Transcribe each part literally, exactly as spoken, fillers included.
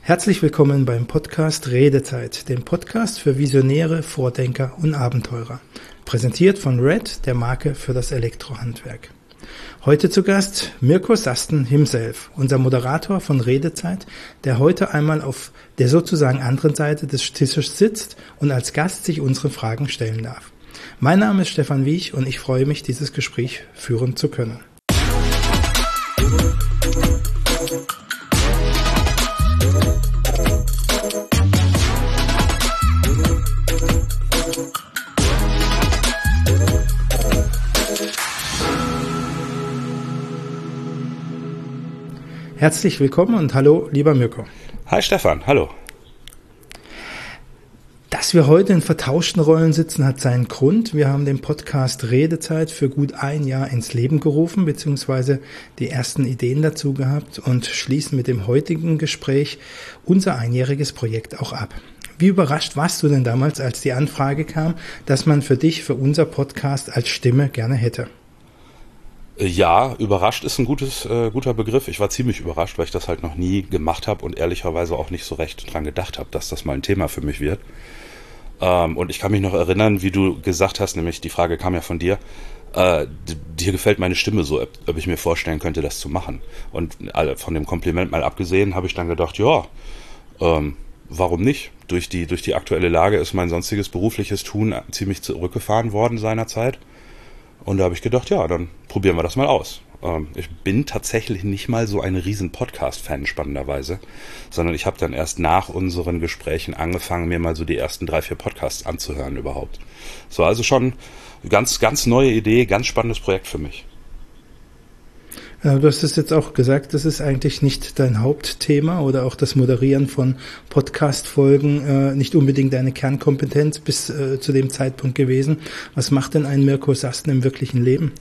Herzlich willkommen beim Podcast Redezeit, dem Podcast für Visionäre, Vordenker und Abenteurer. Präsentiert von Red, der Marke für das Elektrohandwerk. Heute zu Gast Mirko Sasten himself, unser Moderator von Redezeit, der heute einmal auf der sozusagen anderen Seite des Tisches sitzt und als Gast sich unsere Fragen stellen darf. Mein Name ist Stefan Wiech und ich freue mich, dieses Gespräch führen zu können. Herzlich willkommen und hallo, lieber Mirko. Hi Stefan, hallo. Dass wir heute in vertauschten Rollen sitzen, hat seinen Grund. Wir haben den Podcast Redezeit für gut ein Jahr ins Leben gerufen, beziehungsweise die ersten Ideen dazu gehabt und schließen mit dem heutigen Gespräch unser einjähriges Projekt auch ab. Wie überrascht warst du denn damals, als die Anfrage kam, dass man für dich, für unser Podcast als Stimme gerne hätte? Ja, überrascht ist ein gutes, äh, guter Begriff. Ich war ziemlich überrascht, weil ich das halt noch nie gemacht habe und ehrlicherweise auch nicht so recht dran gedacht habe, dass das mal ein Thema für mich wird. Ähm, und ich kann mich noch erinnern, wie du gesagt hast, nämlich die Frage kam ja von dir, äh, dir gefällt meine Stimme so, ob, ob ich mir vorstellen könnte, das zu machen. Und äh, von dem Kompliment mal abgesehen, habe ich dann gedacht, ja, ähm, warum nicht? Durch die, durch die aktuelle Lage ist mein sonstiges berufliches Tun ziemlich zurückgefahren worden seinerzeit. Und da habe ich gedacht, ja, dann probieren wir das mal aus. Ähm, ich bin tatsächlich nicht mal so ein riesen Podcast-Fan, spannenderweise, sondern ich habe dann erst nach unseren Gesprächen angefangen, mir mal so die ersten drei, vier Podcasts anzuhören überhaupt. So, also schon ganz, ganz neue Idee, ganz spannendes Projekt für mich. Du hast es jetzt auch gesagt, das ist eigentlich nicht dein Hauptthema oder auch das Moderieren von Podcast-Folgen äh, nicht unbedingt deine Kernkompetenz bis äh, zu dem Zeitpunkt gewesen. Was macht denn ein Mirko Sasten im wirklichen Leben?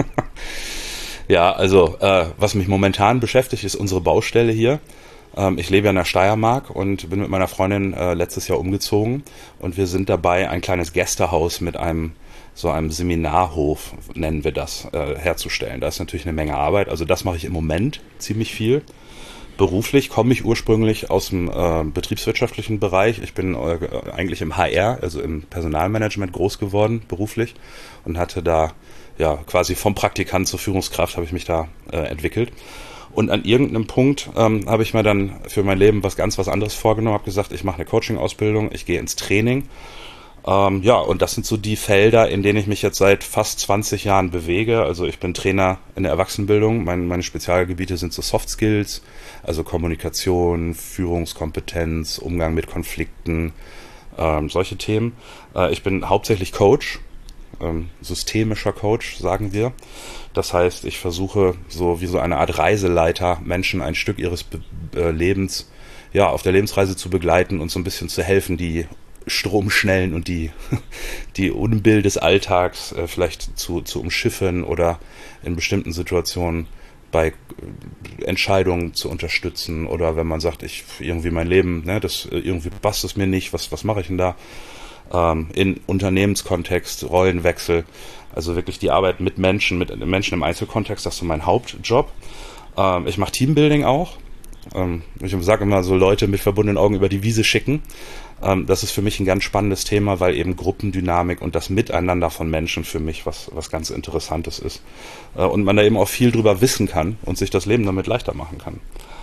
Ja, also äh, was mich momentan beschäftigt, ist unsere Baustelle hier. Ähm, ich lebe ja in der Steiermark und bin mit meiner Freundin äh, letztes Jahr umgezogen und wir sind dabei, ein kleines Gästehaus mit einem so einem Seminarhof, nennen wir das, äh, herzustellen. Da ist natürlich eine Menge Arbeit. Also das mache ich im Moment ziemlich viel. Beruflich komme ich ursprünglich aus dem äh, betriebswirtschaftlichen Bereich. Ich bin äh, eigentlich im H R, also im Personalmanagement groß geworden, beruflich. Und hatte da, ja, quasi vom Praktikant zur Führungskraft habe ich mich da äh, entwickelt. Und an irgendeinem Punkt ähm, habe ich mir dann für mein Leben was ganz was anderes vorgenommen. Habe gesagt, ich mache eine Coaching-Ausbildung, ich gehe ins Training. Ähm, ja, und das sind so die Felder, in denen ich mich jetzt seit fast zwanzig Jahren bewege. Also ich bin Trainer in der Erwachsenenbildung. Mein, meine Spezialgebiete sind so Soft Skills, also Kommunikation, Führungskompetenz, Umgang mit Konflikten, ähm, solche Themen. Äh, ich bin hauptsächlich Coach, ähm, systemischer Coach, sagen wir. Das heißt, ich versuche so wie so eine Art Reiseleiter Menschen ein Stück ihres Be- äh, Lebens, ja, auf der Lebensreise zu begleiten und so ein bisschen zu helfen, die Stromschnellen und die, die Unbill des Alltags äh, vielleicht zu, zu umschiffen oder in bestimmten Situationen bei äh, Entscheidungen zu unterstützen oder wenn man sagt, ich irgendwie mein Leben, ne, das äh, irgendwie passt es mir nicht, was, was mache ich denn da? Ähm, in Unternehmenskontext, Rollenwechsel, also wirklich die Arbeit mit Menschen, mit Menschen im Einzelkontext, das ist so mein Hauptjob. Ähm, ich mache Teambuilding auch. Ähm, ich sage immer so, Leute mit verbundenen Augen über die Wiese schicken. Das ist für mich ein ganz spannendes Thema, weil eben Gruppendynamik und das Miteinander von Menschen für mich was, was ganz Interessantes ist. Und man da eben auch viel drüber wissen kann und sich das Leben damit leichter machen kann.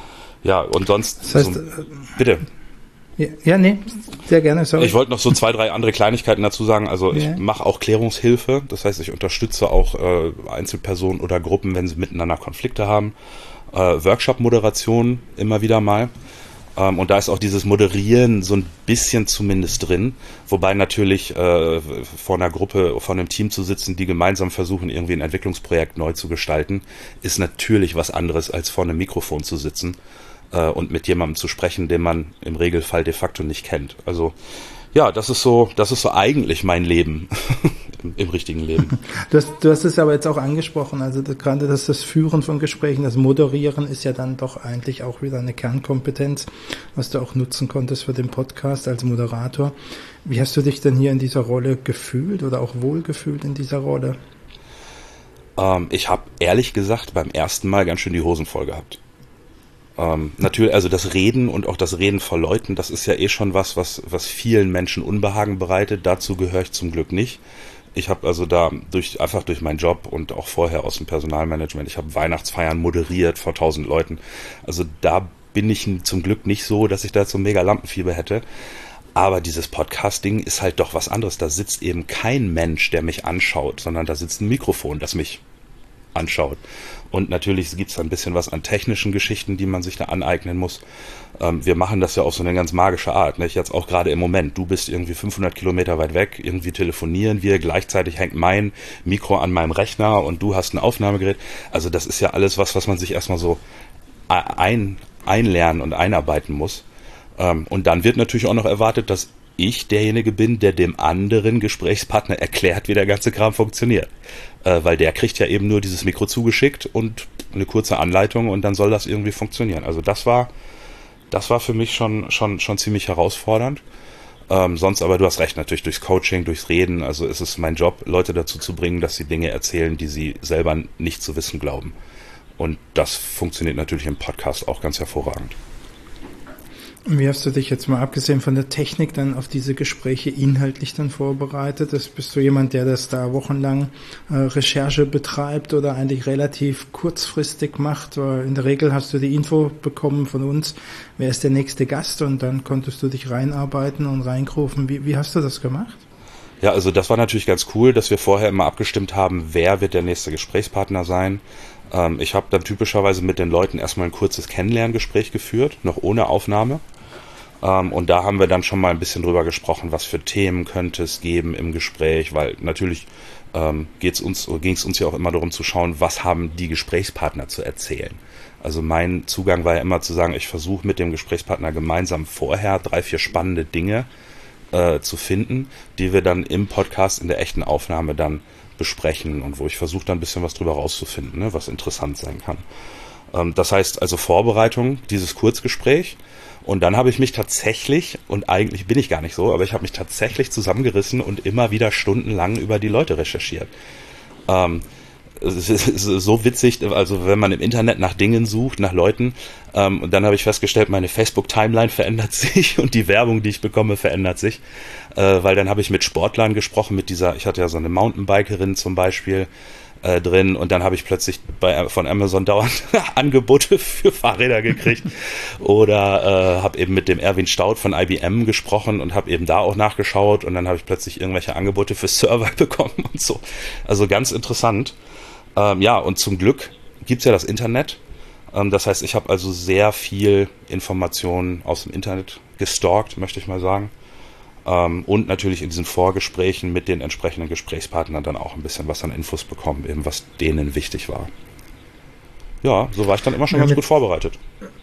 Ja, und sonst... Das heißt, so, bitte. Ja, ja, nee, sehr gerne, sorry. Ich wollte noch so zwei, drei andere Kleinigkeiten dazu sagen. Also ich ja. mache auch Klärungshilfe. Das heißt, ich unterstütze auch äh, Einzelpersonen oder Gruppen, wenn sie miteinander Konflikte haben. Äh, Workshop-Moderation immer wieder mal. Und da ist auch dieses Moderieren so ein bisschen zumindest drin, wobei natürlich äh, vor einer Gruppe, vor einem Team zu sitzen, die gemeinsam versuchen, irgendwie ein Entwicklungsprojekt neu zu gestalten, ist natürlich was anderes, als vor einem Mikrofon zu sitzen äh, und mit jemandem zu sprechen, den man im Regelfall de facto nicht kennt. Also ja, das ist so, das ist so eigentlich mein Leben im, im richtigen Leben. Du hast, du hast es aber jetzt auch angesprochen, also das, gerade das, das Führen von Gesprächen, das Moderieren ist ja dann doch eigentlich auch wieder eine Kernkompetenz, was du auch nutzen konntest für den Podcast als Moderator. Wie hast du dich denn hier in dieser Rolle gefühlt oder auch wohlgefühlt in dieser Rolle? Ähm, ich habe ehrlich gesagt beim ersten Mal ganz schön die Hosen voll gehabt. Ähm, natürlich, also das Reden und auch das Reden vor Leuten, das ist ja eh schon was, was, was vielen Menschen Unbehagen bereitet. Dazu gehöre ich zum Glück nicht. Ich habe also da durch einfach durch meinen Job und auch vorher aus dem Personalmanagement, ich habe Weihnachtsfeiern moderiert vor tausend Leuten. Also da bin ich zum Glück nicht so, dass ich da so mega Lampenfieber hätte. Aber dieses Podcasting ist halt doch was anderes. Da sitzt eben kein Mensch, der mich anschaut, sondern da sitzt ein Mikrofon, das mich anschaut. Und natürlich gibt es da ein bisschen was an technischen Geschichten, die man sich da aneignen muss. Ähm, wir machen das ja auf so eine ganz magische Art. Nicht? Jetzt auch gerade im Moment. Du bist irgendwie fünfhundert Kilometer weit weg, irgendwie telefonieren wir, gleichzeitig hängt mein Mikro an meinem Rechner und du hast ein Aufnahmegerät. Also das ist ja alles was, was man sich erstmal so ein, einlernen und einarbeiten muss. Ähm, und dann wird natürlich auch noch erwartet, dass ich derjenige bin, der dem anderen Gesprächspartner erklärt, wie der ganze Kram funktioniert. Äh, weil der kriegt ja eben nur dieses Mikro zugeschickt und eine kurze Anleitung und dann soll das irgendwie funktionieren. Also das war, das war für mich schon, schon, schon ziemlich herausfordernd. Ähm, sonst aber, du hast recht, natürlich durchs Coaching, durchs Reden. Also ist es mein Job, Leute dazu zu bringen, dass sie Dinge erzählen, die sie selber nicht zu wissen glauben. Und das funktioniert natürlich im Podcast auch ganz hervorragend. Und wie hast du dich jetzt mal abgesehen von der Technik dann auf diese Gespräche inhaltlich dann vorbereitet? Das, bist du jemand, der das da wochenlang äh, Recherche betreibt oder eigentlich relativ kurzfristig macht? Weil in der Regel hast du die Info bekommen von uns, wer ist der nächste Gast und dann konntest du dich reinarbeiten und reingrufen. Wie, wie hast du das gemacht? Ja, also das war natürlich ganz cool, dass wir vorher immer abgestimmt haben, wer wird der nächste Gesprächspartner sein. Ähm, ich habe dann typischerweise mit den Leuten erstmal ein kurzes Kennenlerngespräch geführt, noch ohne Aufnahme. Ähm, und da haben wir dann schon mal ein bisschen drüber gesprochen, was für Themen könnte es geben im Gespräch, weil natürlich ähm, geht's uns, ging es uns ja auch immer darum zu schauen, was haben die Gesprächspartner zu erzählen. Also mein Zugang war ja immer zu sagen, ich versuche mit dem Gesprächspartner gemeinsam vorher drei, vier spannende Dinge äh, zu finden, die wir dann im Podcast in der echten Aufnahme dann besprechen und wo ich versuche dann ein bisschen was drüber rauszufinden, ne, was interessant sein kann. Ähm, das heißt also Vorbereitung, dieses Kurzgespräch. Und dann habe ich mich tatsächlich, und eigentlich bin ich gar nicht so, aber ich habe mich tatsächlich zusammengerissen und immer wieder stundenlang über die Leute recherchiert. Ähm, es ist so witzig, also wenn man im Internet nach Dingen sucht, nach Leuten, ähm, und dann habe ich festgestellt, meine Facebook-Timeline verändert sich und die Werbung, die ich bekomme, verändert sich, äh, weil dann habe ich mit Sportlern gesprochen, mit dieser, ich hatte ja so eine Mountainbikerin zum Beispiel, Äh, drin und dann habe ich plötzlich bei, von Amazon dauernd Angebote für Fahrräder gekriegt oder äh, habe eben mit dem Erwin Staud von I B M gesprochen und habe eben da auch nachgeschaut und dann habe ich plötzlich irgendwelche Angebote für Server bekommen und so. Also ganz interessant. Ähm, ja, und zum Glück gibt's ja das Internet. Ähm, das heißt, ich habe also sehr viel Informationen aus dem Internet gestalkt, möchte ich mal sagen. Ähm, und natürlich in diesen Vorgesprächen mit den entsprechenden Gesprächspartnern dann auch ein bisschen was an Infos bekommen, eben was denen wichtig war. Ja, so war ich dann immer schon ja, ganz gut vorbereitet.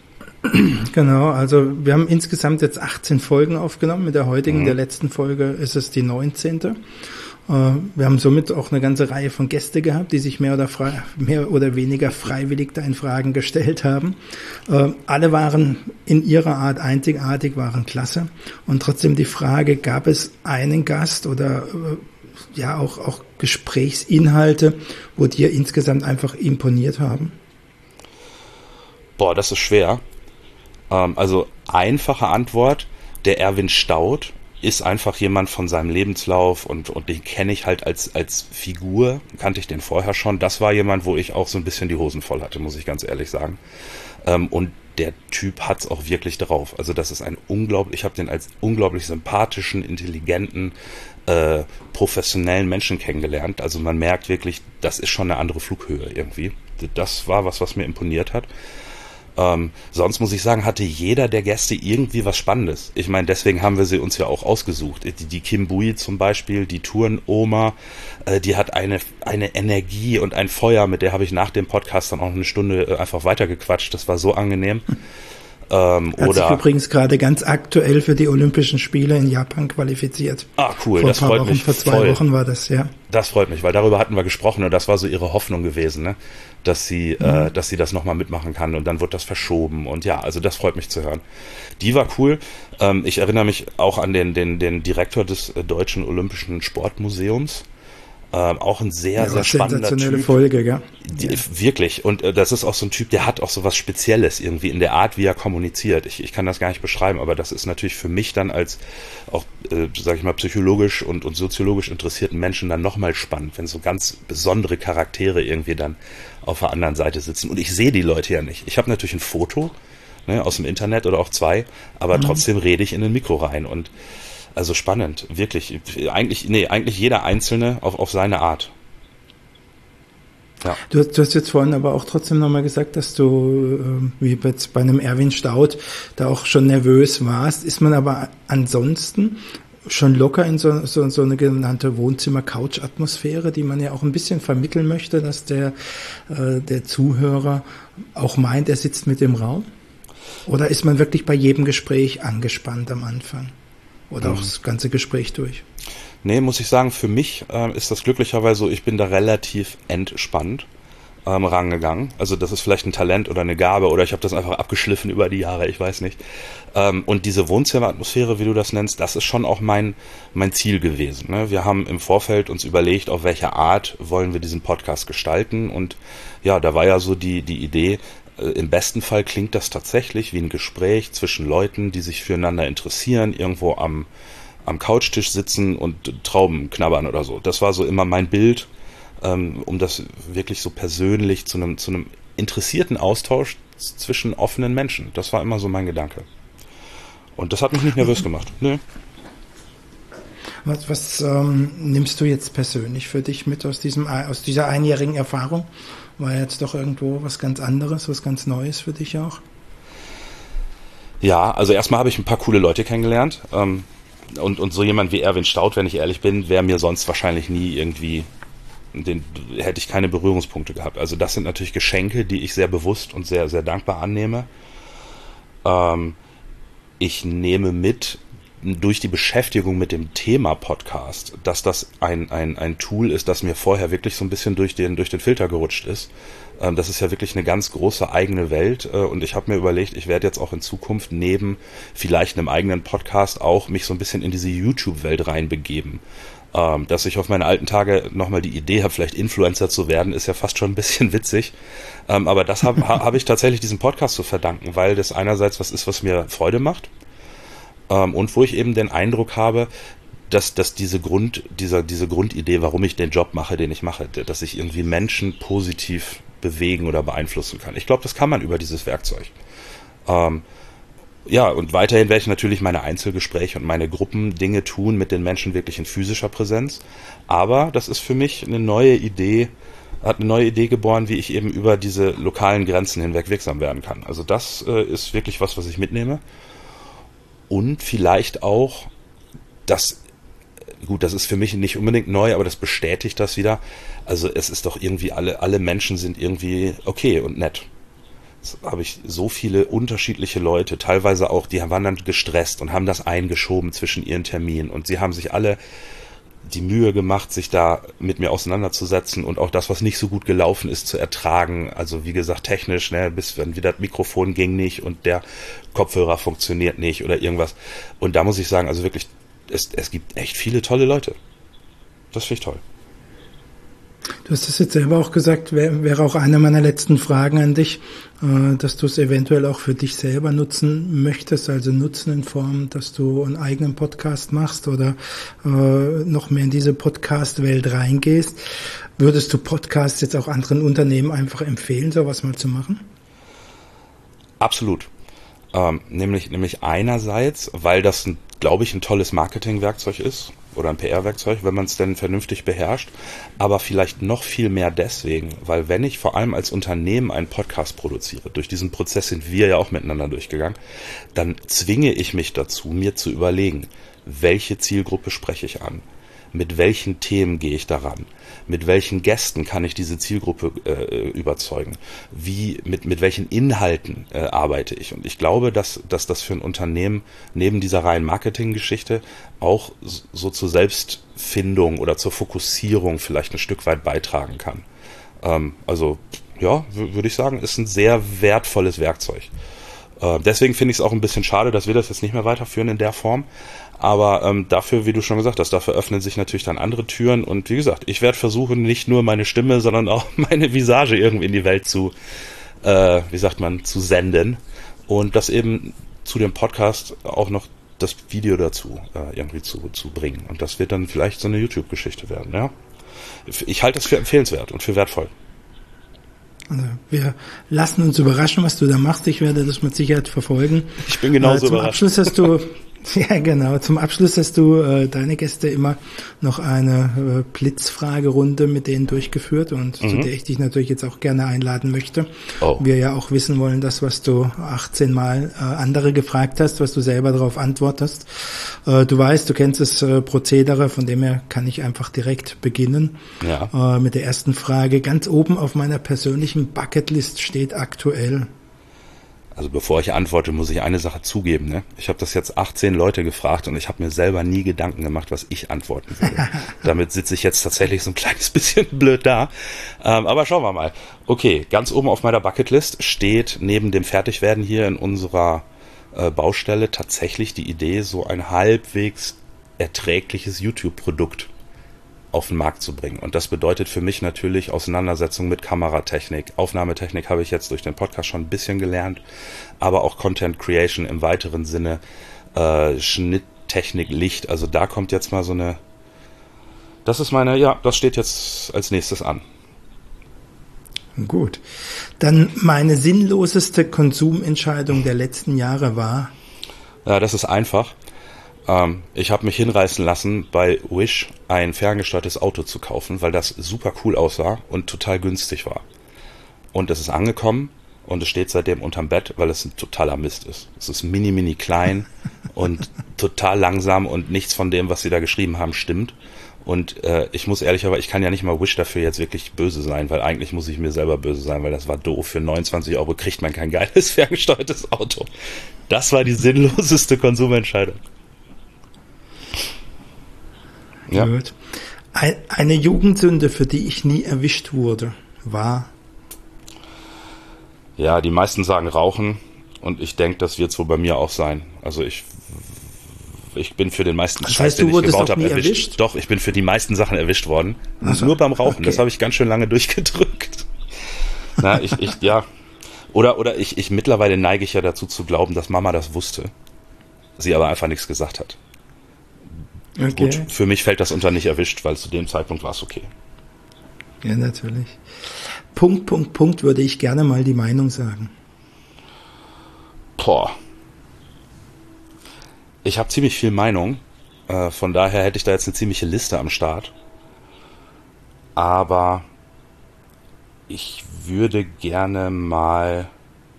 Genau, also wir haben insgesamt jetzt achtzehn Folgen aufgenommen. Mit der heutigen, mhm. der letzten Folge ist es die neunzehnte. Wir haben somit auch eine ganze Reihe von Gästen gehabt, die sich mehr oder frei, mehr oder weniger freiwillig da in Fragen gestellt haben. Äh, alle waren in ihrer Art einzigartig, waren klasse. Und trotzdem die Frage, gab es einen Gast oder äh, ja auch, auch Gesprächsinhalte, wo dir insgesamt einfach imponiert haben? Boah, das ist schwer. Ähm, also einfache Antwort, der Erwin Staud ist einfach jemand von seinem Lebenslauf und, und den kenne ich halt als, als Figur, kannte ich den vorher schon. Das war jemand, wo ich auch so ein bisschen die Hosen voll hatte, muss ich ganz ehrlich sagen. Ähm, und der Typ hat's auch wirklich drauf. Also das ist ein unglaublich, ich habe den als unglaublich sympathischen, intelligenten, äh, professionellen Menschen kennengelernt. Also man merkt wirklich, das ist schon eine andere Flughöhe irgendwie. Das war was, was mir imponiert hat. Ähm, sonst muss ich sagen, hatte jeder der Gäste irgendwie was Spannendes. Ich meine, deswegen haben wir sie uns ja auch ausgesucht. Die, die Kim Bui zum Beispiel, die Tourenoma, äh, die hat eine, eine Energie und ein Feuer, mit der habe ich nach dem Podcast dann auch eine Stunde äh, einfach weitergequatscht. Das war so angenehm. Ähm, Hat oder, sich übrigens gerade ganz aktuell für die Olympischen Spiele in Japan qualifiziert. Ah, cool, vor das ein paar freut Wochen, mich. Vor zwei voll. Wochen war das, ja. Das freut mich, weil darüber hatten wir gesprochen und das war so ihre Hoffnung gewesen, ne? Dass sie, mhm. äh, dass sie das nochmal mitmachen kann und dann wird das verschoben und ja, also das freut mich zu hören. Die war cool. Ähm, ich erinnere mich auch an den, den, den Direktor des äh, Deutschen Olympischen Sportmuseums. Ähm, auch ein sehr, ja, sehr spannender sensationelle Typ. Folge, gell? Die, wirklich. Und äh, das ist auch so ein Typ, der hat auch so was Spezielles irgendwie in der Art, wie er kommuniziert. Ich, ich kann das gar nicht beschreiben, aber das ist natürlich für mich dann als auch, äh, sage ich mal, psychologisch und, und soziologisch interessierten Menschen dann nochmal spannend, wenn so ganz besondere Charaktere irgendwie dann auf der anderen Seite sitzen. Und ich sehe die Leute ja nicht. Ich habe natürlich ein Foto, ne, aus dem Internet oder auch zwei, aber mhm. trotzdem rede ich in ein Mikro rein. Und also spannend, wirklich. Eigentlich, nee, eigentlich jeder Einzelne auf, auf seine Art. Ja. Du, du hast jetzt vorhin aber auch trotzdem nochmal gesagt, dass du, äh, wie jetzt bei einem Erwin Staudt, da auch schon nervös warst. Ist man aber ansonsten schon locker in so, so, so eine genannte Wohnzimmer-Couch-Atmosphäre, die man ja auch ein bisschen vermitteln möchte, dass der, äh, der Zuhörer auch meint, er sitzt mit im Raum? Oder ist man wirklich bei jedem Gespräch angespannt am Anfang? Oder mhm. auch das ganze Gespräch durch? Nee, muss ich sagen, für mich äh, ist das glücklicherweise so, ich bin da relativ entspannt ähm, rangegangen. Also das ist vielleicht ein Talent oder eine Gabe oder ich habe das einfach abgeschliffen über die Jahre, ich weiß nicht. Ähm, und diese Wohnzimmeratmosphäre, wie du das nennst, das ist schon auch mein mein Ziel gewesen. Ne? Wir haben im Vorfeld uns überlegt, auf welche Art wollen wir diesen Podcast gestalten. Und ja, da war ja so die die Idee, äh, im besten Fall klingt das tatsächlich wie ein Gespräch zwischen Leuten, die sich füreinander interessieren, irgendwo am am Couchtisch sitzen und Trauben knabbern oder so. Das war so immer mein Bild, ähm, um das wirklich so persönlich zu einem zu einem interessierten Austausch zwischen offenen Menschen. Das war immer so mein Gedanke. Und das hat mich nicht nervös gemacht. Nö. Was, was ähm, nimmst du jetzt persönlich für dich mit aus diesem aus dieser einjährigen Erfahrung? War jetzt doch irgendwo was ganz anderes, was ganz Neues für dich auch? Ja, also erstmal habe ich ein paar coole Leute kennengelernt. Ähm, Und, und so jemand wie Erwin Staudt, wenn ich ehrlich bin, wäre mir sonst wahrscheinlich nie irgendwie, den hätte ich keine Berührungspunkte gehabt. Also das sind natürlich Geschenke, die ich sehr bewusst und sehr, sehr dankbar annehme. Ähm, ich nehme mit, durch die Beschäftigung mit dem Thema Podcast, dass das ein, ein, ein Tool ist, das mir vorher wirklich so ein bisschen durch den, durch den Filter gerutscht ist. Das ist ja wirklich eine ganz große eigene Welt und ich habe mir überlegt, ich werde jetzt auch in Zukunft neben vielleicht einem eigenen Podcast auch mich so ein bisschen in diese YouTube-Welt reinbegeben. Dass ich auf meine alten Tage nochmal die Idee habe, vielleicht Influencer zu werden, ist ja fast schon ein bisschen witzig. Aber das habe hab ich tatsächlich diesem Podcast zu verdanken, weil das einerseits was ist, was mir Freude macht und wo ich eben den Eindruck habe, dass, dass diese Grund, dieser, diese Grundidee, warum ich den Job mache, den ich mache, dass ich irgendwie Menschen positiv bewegen oder beeinflussen kann. Ich glaube, das kann man über dieses Werkzeug. Ähm, ja, und weiterhin werde ich natürlich meine Einzelgespräche und meine Gruppendinge tun mit den Menschen wirklich in physischer Präsenz. Aber das ist für mich eine neue Idee, hat eine neue Idee geboren, wie ich eben über diese lokalen Grenzen hinweg wirksam werden kann. Also das äh, ist wirklich was, was ich mitnehme. Und vielleicht auch, das gut, das ist für mich nicht unbedingt neu, aber das bestätigt das wieder. Also es ist doch irgendwie, alle, alle Menschen sind irgendwie okay und nett. Jetzt habe ich so viele unterschiedliche Leute, teilweise auch, die waren dann gestresst und haben das eingeschoben zwischen ihren Terminen und sie haben sich alle die Mühe gemacht, sich da mit mir auseinanderzusetzen und auch das, was nicht so gut gelaufen ist, zu ertragen. Also wie gesagt, technisch, ne, bis wenn wieder das Mikrofon ging nicht und der Kopfhörer funktioniert nicht oder irgendwas. Und da muss ich sagen, also wirklich, Es, es gibt echt viele tolle Leute. Das finde ich toll. Du hast das jetzt selber auch gesagt, wär, wäre auch eine meiner letzten Fragen an dich, äh, dass du es eventuell auch für dich selber nutzen möchtest, also nutzen in Form, dass du einen eigenen Podcast machst oder äh, noch mehr in diese Podcast-Welt reingehst. Würdest du Podcasts jetzt auch anderen Unternehmen einfach empfehlen, sowas mal zu machen? Absolut. Ähm, nämlich, nämlich einerseits, weil das ein glaube ich, ein tolles Marketingwerkzeug ist oder ein P R-Werkzeug, wenn man es denn vernünftig beherrscht, aber vielleicht noch viel mehr deswegen, weil wenn ich vor allem als Unternehmen einen Podcast produziere, durch diesen Prozess sind wir ja auch miteinander durchgegangen, dann zwinge ich mich dazu, mir zu überlegen, welche Zielgruppe spreche ich an, mit welchen Themen gehe ich daran, mit welchen Gästen kann ich diese Zielgruppe äh, überzeugen, wie mit mit welchen Inhalten äh, arbeite ich. Und ich glaube, dass dass das für ein Unternehmen neben dieser reinen Marketinggeschichte auch so zur Selbstfindung oder zur Fokussierung vielleicht ein Stück weit beitragen kann. Ähm, also ja, w- würde ich sagen, ist ein sehr wertvolles Werkzeug. Äh, deswegen finde ich es auch ein bisschen schade, dass wir das jetzt nicht mehr weiterführen in der Form. Aber ähm, dafür, wie du schon gesagt hast, dafür öffnen sich natürlich dann andere Türen. Und wie gesagt, ich werde versuchen, nicht nur meine Stimme, sondern auch meine Visage irgendwie in die Welt zu, äh, wie sagt man, zu senden. Und das eben zu dem Podcast auch noch das Video dazu äh, irgendwie zu, zu bringen. Und das wird dann vielleicht so eine YouTube-Geschichte werden, ja. Ich halte es für empfehlenswert und für wertvoll. Also wir lassen uns überraschen, was du da machst. Ich werde das mit Sicherheit verfolgen. Ich bin genauso äh, zum überrascht. Abschluss hast du Ja, genau. Zum Abschluss hast du äh, deine Gäste immer noch eine äh, Blitzfragerunde mit denen durchgeführt und mhm. zu der ich dich natürlich jetzt auch gerne einladen möchte. Oh. Wir ja auch wissen wollen, das, was du achtzehn Mal äh, andere gefragt hast, was du selber darauf antwortest. Äh, du weißt, du kennst das äh, Prozedere, von dem her kann ich einfach direkt beginnen. Ja. Äh, mit der ersten Frage. Ganz oben auf meiner persönlichen Bucketlist steht aktuell: Also bevor ich antworte, muss ich eine Sache zugeben. Ne? Ich habe das jetzt achtzehn Leute gefragt und ich habe mir selber nie Gedanken gemacht, was ich antworten würde. Damit sitze ich jetzt tatsächlich so ein kleines bisschen blöd da. Ähm, aber schauen wir mal. Okay, ganz oben auf meiner Bucketlist steht neben dem Fertigwerden hier in unserer äh, Baustelle tatsächlich die Idee, so ein halbwegs erträgliches YouTube-Produkt auf den Markt zu bringen. Und das bedeutet für mich natürlich Auseinandersetzung mit Kameratechnik. Aufnahmetechnik habe ich jetzt durch den Podcast schon ein bisschen gelernt, aber auch Content Creation im weiteren Sinne, äh, Schnitttechnik, Licht. Also da kommt jetzt mal so eine, das ist meine, ja, das steht jetzt als nächstes an. Gut. Dann meine sinnloseste Konsumentscheidung der letzten Jahre war? Ja, das ist einfach. Ich habe mich hinreißen lassen, bei Wish ein ferngesteuertes Auto zu kaufen, weil das super cool aussah und total günstig war. Und es ist angekommen und es steht seitdem unterm Bett, weil es ein totaler Mist ist. Es ist mini, mini klein und total langsam und nichts von dem, was sie da geschrieben haben, stimmt. Und äh, ich muss ehrlich, aber ich kann ja nicht mal Wish dafür jetzt wirklich böse sein, weil eigentlich muss ich mir selber böse sein, weil das war doof. Für neunundzwanzig Euro kriegt man kein geiles ferngesteuertes Auto. Das war die sinnloseste Konsumentscheidung. Ja. Gut. Eine Jugendsünde, für die ich nie erwischt wurde, war? Ja, die meisten sagen Rauchen und ich denke, das wird so bei mir auch sein. Also ich ich bin für den meisten das heißt, Scheiß, den ich gebaut habe, erwischt. erwischt. Doch, ich bin für die meisten Sachen erwischt worden. Also, nur beim Rauchen. Okay. Das habe ich ganz schön lange durchgedrückt. Na, ich, ich, ja. Oder, oder ich, ich mittlerweile neige ich ja dazu zu glauben, dass Mama das wusste. Sie aber einfach nichts gesagt hat. Okay. Gut, für mich fällt das unter nicht erwischt, weil zu dem Zeitpunkt war es okay. Ja, natürlich. Punkt, Punkt, Punkt würde ich gerne mal die Meinung sagen. Boah. Ich habe ziemlich viel Meinung. Äh, von daher hätte ich da jetzt eine ziemliche Liste am Start. Aber ich würde gerne mal...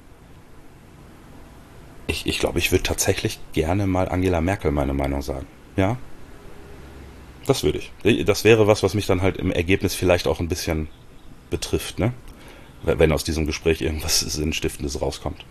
Ich, ich glaube, ich würde tatsächlich gerne mal Angela Merkel meine Meinung sagen. Ja? Das würde ich. Das wäre was, was mich dann halt im Ergebnis vielleicht auch ein bisschen betrifft, ne? Wenn aus diesem Gespräch irgendwas Sinnstiftendes rauskommt.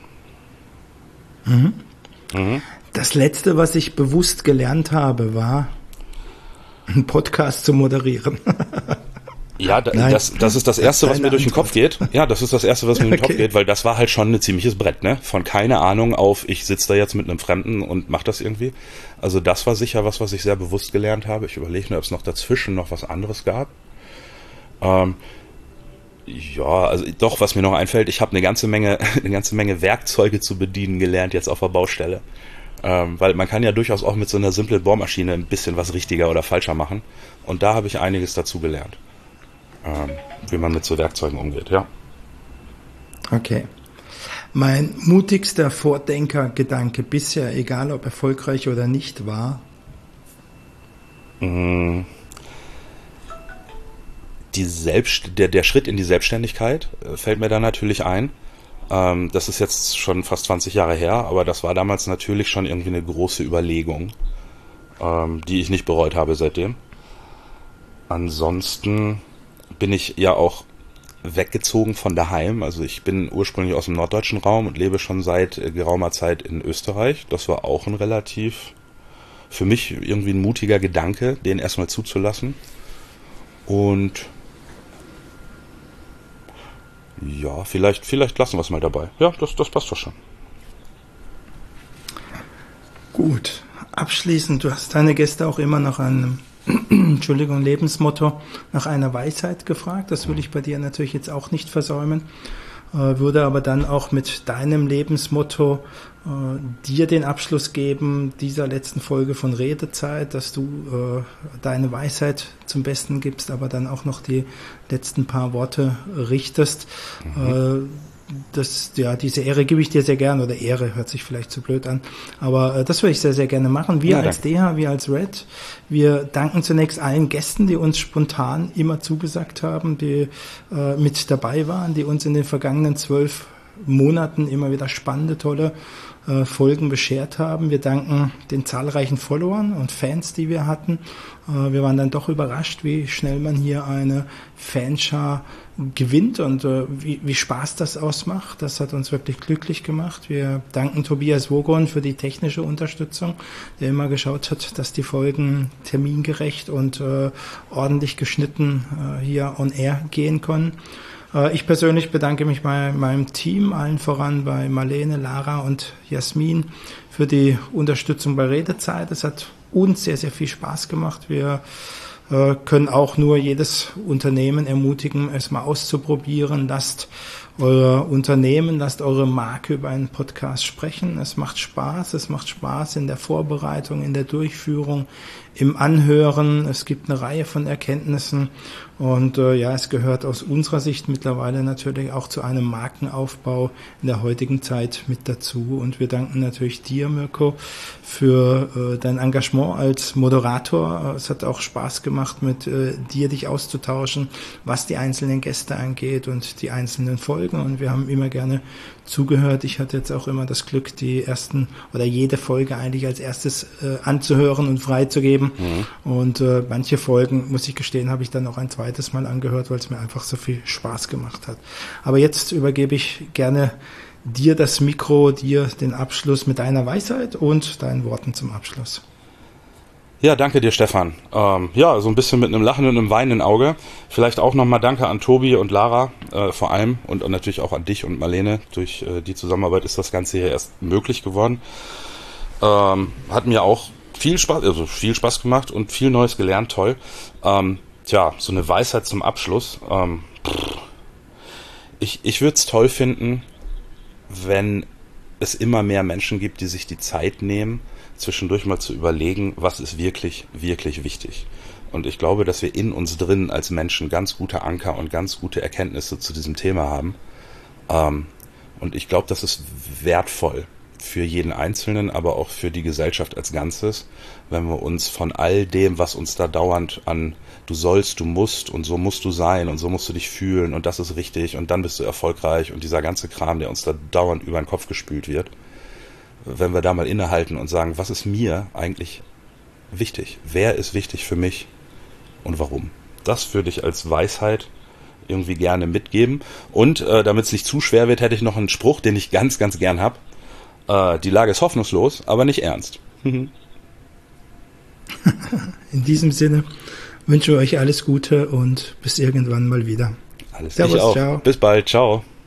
Mhm. Mhm. Das Letzte, was ich bewusst gelernt habe, war, einen Podcast zu moderieren. Ja, da, das, das ist das Erste, was mir durch den Kopf geht. Ja, das ist das Erste, was mir durch den Kopf geht, weil das war halt schon ein ziemliches Brett, ne? Von keine Ahnung auf, ich sitze da jetzt mit einem Fremden und mach das irgendwie. Also das war sicher was, was ich sehr bewusst gelernt habe. Ich überlege nur, ob es noch dazwischen noch was anderes gab. Ähm, ja, also doch, was mir noch einfällt, ich habe eine ganze Menge, eine ganze Menge Werkzeuge zu bedienen gelernt jetzt auf der Baustelle. Ähm, weil man kann ja durchaus auch mit so einer simplen Bohrmaschine ein bisschen was richtiger oder falscher machen. Und da habe ich einiges dazu gelernt. Ähm, wie man mit so Werkzeugen umgeht, ja. Okay. Mein mutigster Vordenkergedanke bisher, egal ob erfolgreich oder nicht, war? Die Selbst, der, der Schritt in die Selbstständigkeit äh, fällt mir da natürlich ein. Ähm, das ist jetzt schon fast zwanzig Jahre her, aber das war damals natürlich schon irgendwie eine große Überlegung, ähm, die ich nicht bereut habe seitdem. Ansonsten bin ich ja auch weggezogen von daheim. Also ich bin ursprünglich aus dem norddeutschen Raum und lebe schon seit geraumer Zeit in Österreich. Das war auch ein relativ, für mich irgendwie ein mutiger Gedanke, den erstmal zuzulassen. Und ja, vielleicht, vielleicht lassen wir es mal dabei. Ja, das, das passt doch schon. Gut, abschließend, du hast deine Gäste auch immer nach einem Entschuldigung, Lebensmotto, nach einer Weisheit gefragt. Das will ich bei dir natürlich jetzt auch nicht versäumen. Äh, würde aber dann auch mit deinem Lebensmotto äh, dir den Abschluss geben dieser letzten Folge von Redezeit, dass du äh, deine Weisheit zum Besten gibst, aber dann auch noch die letzten paar Worte richtest. Mhm. Äh, Das, ja, diese Ehre gebe ich dir sehr gerne, oder Ehre hört sich vielleicht zu blöd an, aber äh, das würde ich sehr, sehr gerne machen. Wir ja, als D H, wir als Red, wir danken zunächst allen Gästen, die uns spontan immer zugesagt haben, die äh, mit dabei waren, die uns in den vergangenen zwölf Monaten immer wieder spannende, tolle äh, Folgen beschert haben. Wir danken den zahlreichen Followern und Fans, die wir hatten. Äh, wir waren dann doch überrascht, wie schnell man hier eine Fanschar gewinnt und äh, wie, wie Spaß das ausmacht. Das hat uns wirklich glücklich gemacht. Wir danken Tobias Wogon für die technische Unterstützung, der immer geschaut hat, dass die Folgen termingerecht und äh, ordentlich geschnitten äh, hier on air gehen können. Äh, ich persönlich bedanke mich bei meinem Team, allen voran bei Marlene, Lara und Jasmin für die Unterstützung bei Redezeit. Es hat uns sehr, sehr viel Spaß gemacht. Wir können auch nur jedes Unternehmen ermutigen, es mal auszuprobieren. Lasst euer Unternehmen, lasst eure Marke über einen Podcast sprechen. Es macht Spaß, es macht Spaß in der Vorbereitung, in der Durchführung, im Anhören. Es gibt eine Reihe von Erkenntnissen und äh, ja, es gehört aus unserer Sicht mittlerweile natürlich auch zu einem Markenaufbau in der heutigen Zeit mit dazu. Und wir danken natürlich dir, Mirko, für äh, dein Engagement als Moderator. Es hat auch Spaß gemacht, mit äh, dir dich auszutauschen, was die einzelnen Gäste angeht und die einzelnen Folgen. Und wir haben immer gerne zugehört. Ich hatte jetzt auch immer das Glück, die ersten oder jede Folge eigentlich als erstes äh, anzuhören und freizugeben. Mhm. Und äh, manche Folgen, muss ich gestehen, habe ich dann auch ein zweites Mal angehört, weil es mir einfach so viel Spaß gemacht hat. Aber jetzt übergebe ich gerne dir das Mikro, dir den Abschluss mit deiner Weisheit und deinen Worten zum Abschluss. Ja, danke dir, Stefan. Ähm, ja, so ein bisschen mit einem lachenden und einem weinenden Auge. Vielleicht auch nochmal danke an Tobi und Lara äh, vor allem und natürlich auch an dich und Marlene. Durch äh, die Zusammenarbeit ist das Ganze hier erst möglich geworden. Ähm, hat mir auch viel Spaß, also viel Spaß gemacht und viel Neues gelernt, toll. Ähm, tja, so eine Weisheit zum Abschluss. Ähm, ich ich würde es toll finden, wenn es immer mehr Menschen gibt, die sich die Zeit nehmen, zwischendurch mal zu überlegen, was ist wirklich, wirklich wichtig. Und ich glaube, dass wir in uns drin als Menschen ganz gute Anker und ganz gute Erkenntnisse zu diesem Thema haben. Ähm, und ich glaube, das ist wertvoll für jeden Einzelnen, aber auch für die Gesellschaft als Ganzes, wenn wir uns von all dem, was uns da dauernd an du sollst, du musst und so musst du sein und so musst du dich fühlen und das ist richtig und dann bist du erfolgreich und dieser ganze Kram, der uns da dauernd über den Kopf gespült wird, wenn wir da mal innehalten und sagen, was ist mir eigentlich wichtig? Wer ist wichtig für mich und warum? Das würde ich als Weisheit irgendwie gerne mitgeben. Und äh, damit es nicht zu schwer wird, hätte ich noch einen Spruch, den ich ganz, ganz gern habe. Äh, die Lage ist hoffnungslos, aber nicht ernst. In diesem Sinne wünsche ich euch alles Gute und bis irgendwann mal wieder. Alles Servus, ich auch. Ciao. Bis bald. Ciao.